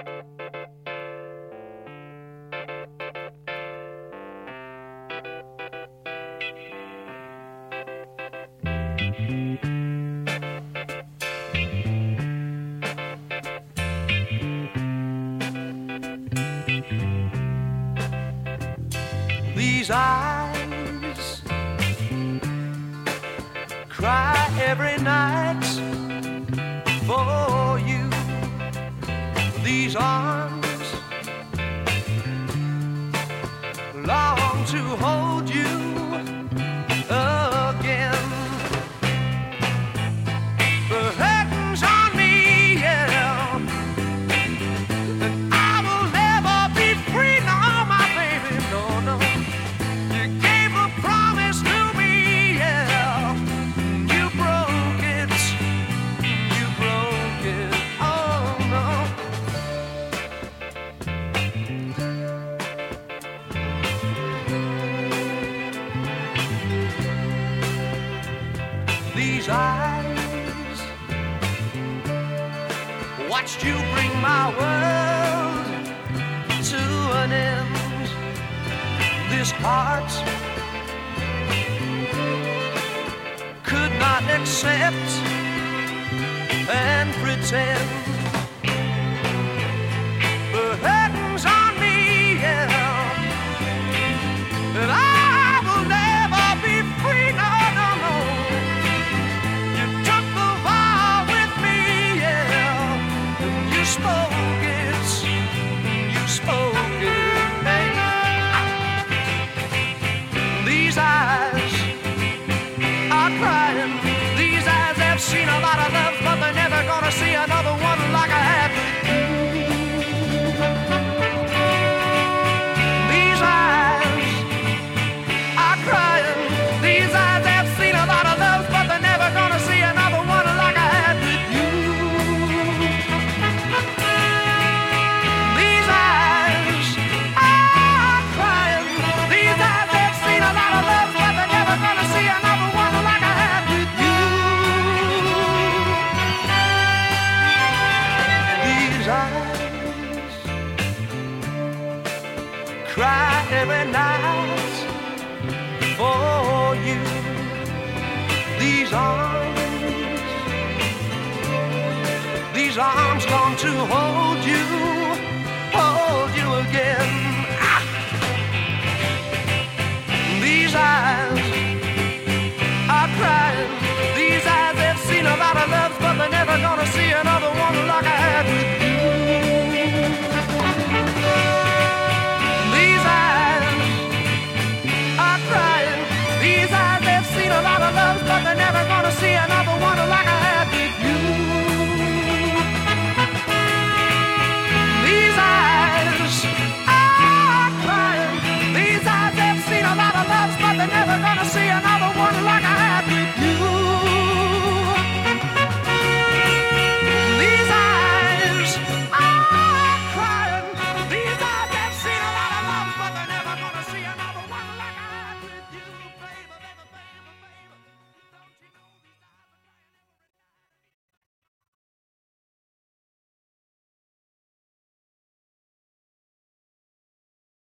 These eyes cry every night for you. These arms long to hold you again. The curtains on me, yeah, and I will never be free. No, my baby, no, no. You gave a promise to me, yeah. You broke it, you broke it. Oh no. These eyes watched you bring my world to an end. This heart could not accept and pretend. The curtains on me, yeah, and I will never be free. No, no, no. You took the vow with me, yeah, and you spoke it, you spoke it. Hey. These eyes are crying. These eyes have seen a lot of love, but they're never gonna see another one like I had with you. These eyes are crying. These eyes have seen a lot of love, but they're never gonna see another one like I had with you. These eyes are crying. These eyes have seen a lot of love, but they're never gonna see another one like I had with you. These eyes cry every night for you. These arms long to hold you again. Ah. These eyes are crying. These eyes have seen a lot of love, but they're never gonna see another.